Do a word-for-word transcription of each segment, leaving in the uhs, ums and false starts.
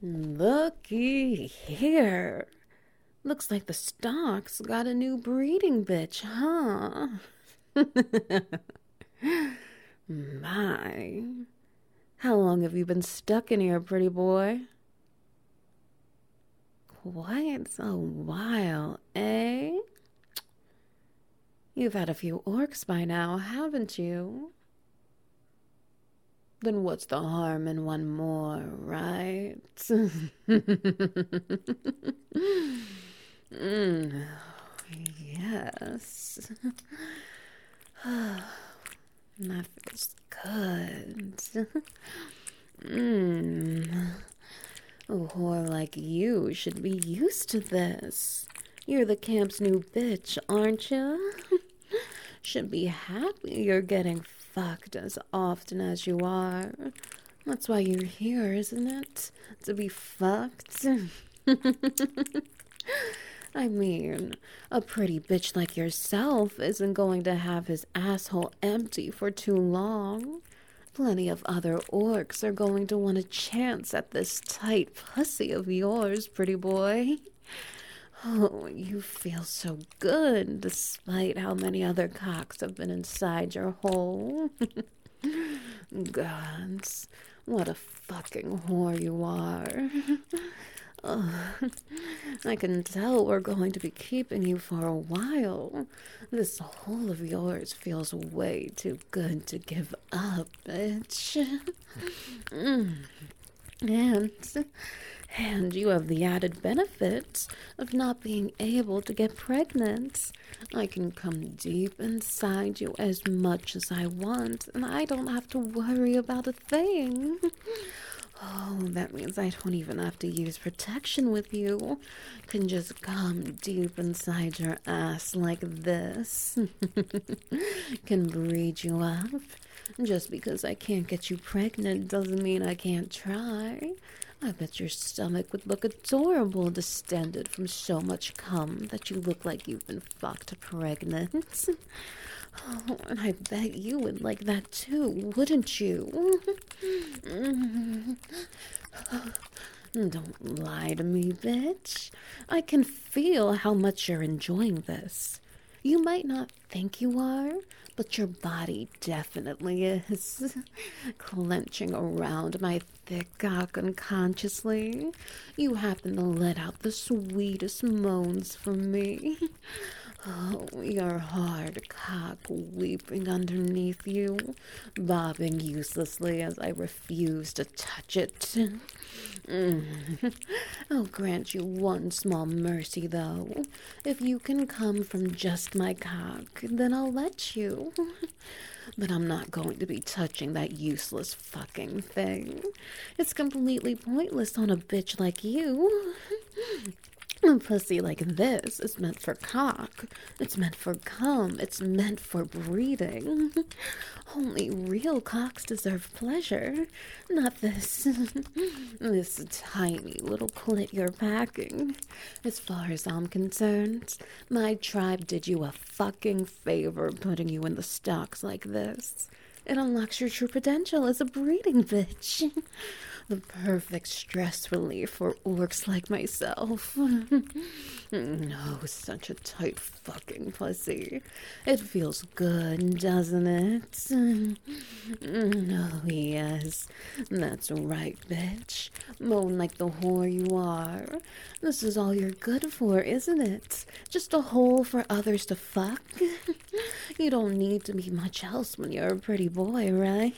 Looky here. Looks like the stock's got a new breeding bitch, huh? My. How long have you been stuck in here, pretty boy? Quite a while, eh? You've had a few orcs by now, haven't you? Then what's the harm in one more, right? mm, yes. That feels good. mm. A whore like you should be used to this. You're the camp's new bitch, aren't you? Should be happy you're getting fucked as often as you are. That's why you're here, isn't it? To be fucked? I mean, a pretty bitch like yourself isn't going to have his asshole empty for too long. Plenty of other orcs are going to want a chance at this tight pussy of yours, pretty boy. Oh, you feel so good, despite how many other cocks have been inside your hole. Gods, what a fucking whore you are. Oh, I can tell we're going to be keeping you for a while. This hole of yours feels way too good to give up, bitch. mm. And... And you have the added benefit of not being able to get pregnant. I can come deep inside you as much as I want, and I don't have to worry about a thing. Oh, that means I don't even have to use protection with you. Can just come deep inside your ass like this. Can breed you up. Just because I can't get you pregnant doesn't mean I can't try. I bet your stomach would look adorable distended from so much cum that you look like you've been fucked pregnant. Oh, and I bet you would like that too, wouldn't you? Don't lie to me, bitch. I can feel how much you're enjoying this. You might not think you are, but your body definitely is. Clenching around my thick cock unconsciously, you happen to let out the sweetest moans from me. Oh, your hard cock weeping underneath you, bobbing uselessly as I refuse to touch it. Mm. I'll grant you one small mercy, though. If you can come from just my cock, then I'll let you. But I'm not going to be touching that useless fucking thing. It's completely pointless on a bitch like you. A pussy like this is meant for cock. It's meant for cum. It's meant for breeding. Only real cocks deserve pleasure, not this, this tiny little clit you're packing. As far as I'm concerned, my tribe did you a fucking favor putting you in the stocks like this. It unlocks your true potential as a breeding bitch. The perfect stress relief for orcs like myself. No, such a tight fucking pussy. It feels good, doesn't it? Oh, yes. That's right, bitch. Moan like the whore you are. This is all you're good for, isn't it? Just a hole for others to fuck? You don't need to be much else when you're a pretty boy, right?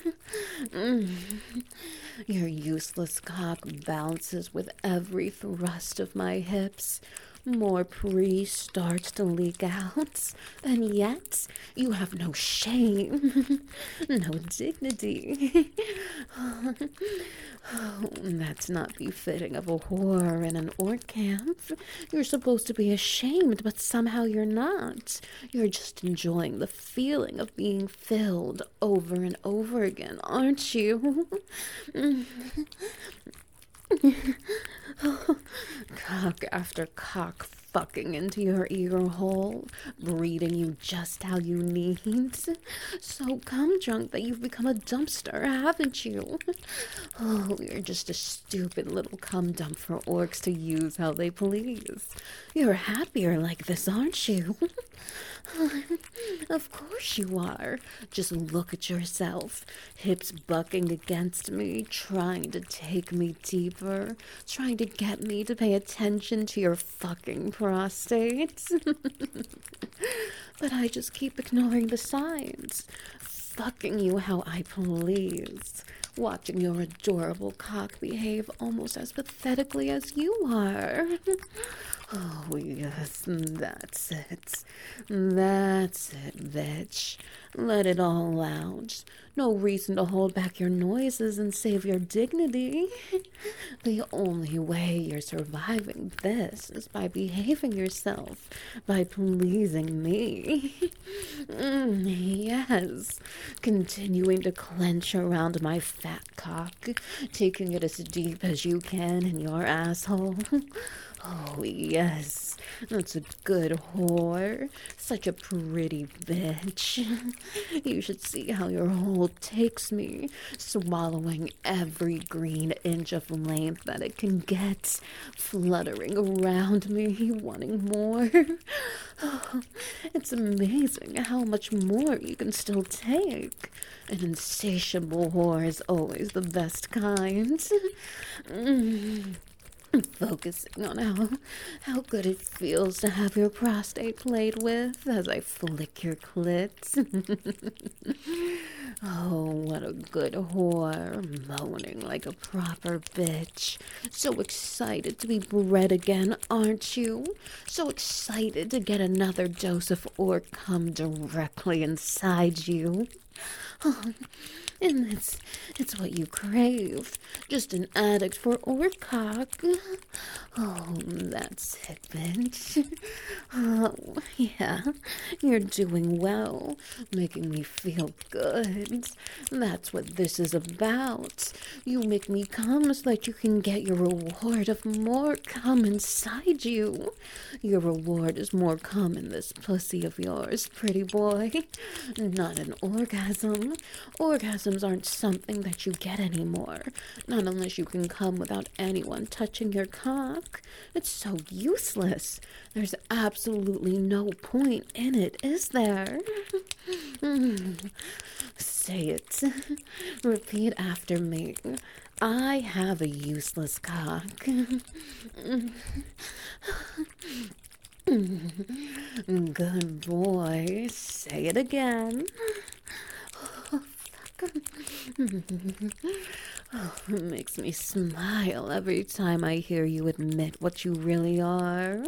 Your useless cock bounces with every thrust of my hips. More pre starts to leak out, and yet you have no shame, no dignity. Oh, that's not befitting of a whore in an orc camp. You're supposed to be ashamed, but somehow you're not. You're just enjoying the feeling of being filled over and over again, aren't you? Cock after cock fucking into your ear hole, breeding you just how you need. So cum drunk that you've become a dumpster, haven't you? Oh, you're just a stupid little cum dump for orcs to use how they please. You're happier like this, aren't you? Of course you are. Just look at yourself. Hips bucking against me, trying to take me deeper, trying to get me to pay attention to your fucking prostate. But I just keep ignoring the signs, fucking you how I please, watching your adorable cock behave almost as pathetically as you are. Oh, yes, that's it. That's it, bitch. Let it all out. No reason to hold back your noises and save your dignity. The only way you're surviving this is by behaving yourself, by pleasing me. Mm, yes, continuing to clench around my fat cock, taking it as deep as you can in your asshole. Oh, yes, that's a good whore. Such a pretty bitch. You should see how your hole takes me, swallowing every green inch of length that it can get, fluttering around me, wanting more. Oh, it's amazing how much more you can still take. An insatiable whore is always the best kind. Mm. Focusing on how, how good it feels to have your prostate played with as I flick your clit. Oh, what a good whore, moaning like a proper bitch. So excited to be bred again, aren't you? So excited to get another dose of orc cum directly inside you. Oh, and it's, it's what you crave. Just an addict for orc cock. Oh, that's it, bitch. Oh, yeah, you're doing well, making me feel good. That's what this is about. You make me come so that you can get your reward of more cum inside you. Your reward is more cum in this pussy of yours, pretty boy. Not an orgasm. Orgasms aren't something that you get anymore. Not unless you can come without anyone touching your cock. It's so useless. There's absolutely no point in it, is there? Say it. Repeat after me. I have a useless cock. Good boy. Say it again. Oh, fuck. Oh, it makes me smile every time I hear you admit what you really are.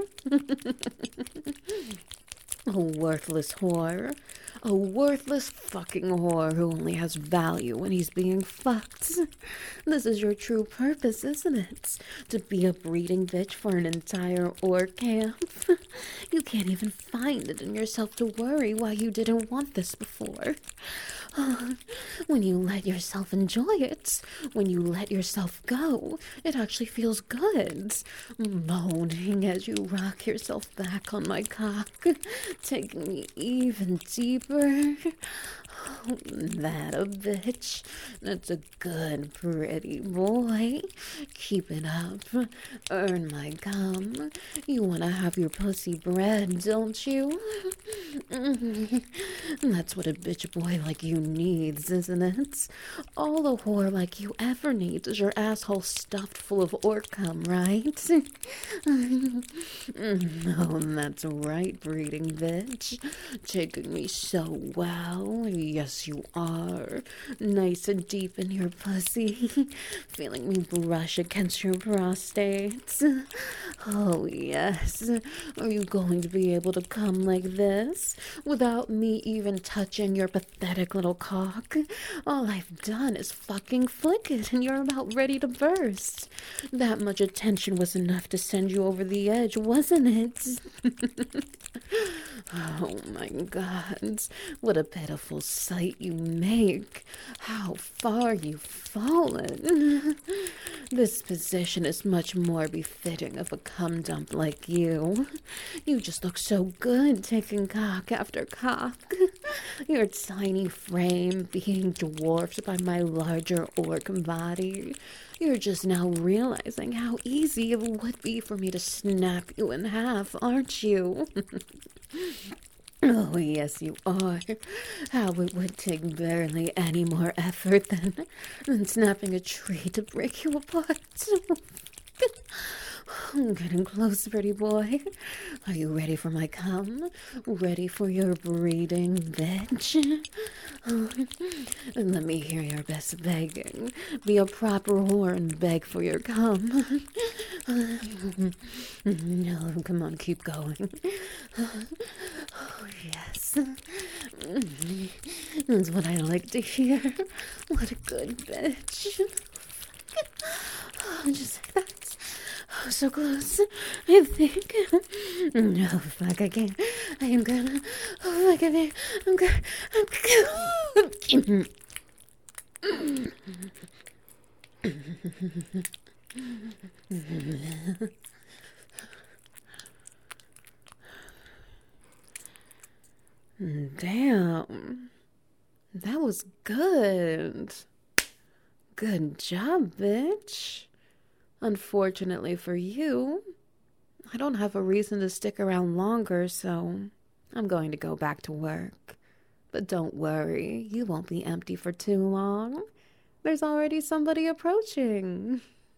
A worthless whore. A worthless fucking whore who only has value when he's being fucked. This is your true purpose, isn't it? To be a breeding bitch for an entire orc camp? You can't even find it in yourself to worry why you didn't want this before. When you let yourself enjoy it, when you let yourself go, it actually feels good. Moaning as you rock yourself back on my cock, taking me even deeper. Oh, that a bitch. That's a good, pretty boy. Keep it up. Earn my gum. You want to have your pussy bred, don't you? That's what a bitch boy like you needs, isn't it? All a whore like you ever needs is your asshole stuffed full of orc cum, right? Oh, that's right, breeding bitch. Taking me so well. Yes, you are. Nice and deep in your pussy. Feeling me brush against your prostate. Oh, yes. Are you going to be able to come like this without me even touching your pathetic little cock? All I've done is fucking flick it and you're about ready to burst. That much attention was enough to send you over the edge, wasn't it? Oh my God, what a pitiful sight you make. How far you've fallen. This position is much more befitting of a cum dump like you. You just look so good taking cock after cock. Your tiny frame being dwarfed by my larger orc body. You're just now realizing how easy it would be for me to snap you in half, aren't you? Oh, yes, you are. How it would take barely any more effort than, than snapping a tree to break you apart. I'm getting close, pretty boy. Are you ready for my cum? Ready for your breeding, bitch? And let me hear your best begging. Be a proper whore and beg for your cum. No, come on, keep going. Oh, yes. That's what I like to hear. What a good bitch. Oh, just like that. Oh, so close. I think. No, fuck, I can't. I am gonna. Oh, fuck, I think. I'm gonna. I'm gonna. Damn. That was good. Good job, bitch. Unfortunately for you, I don't have a reason to stick around longer, so I'm going to go back to work. But don't worry, you won't be empty for too long. There's already somebody approaching.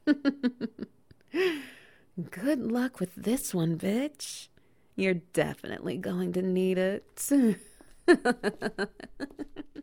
Good luck with this one, bitch. You're definitely going to need it.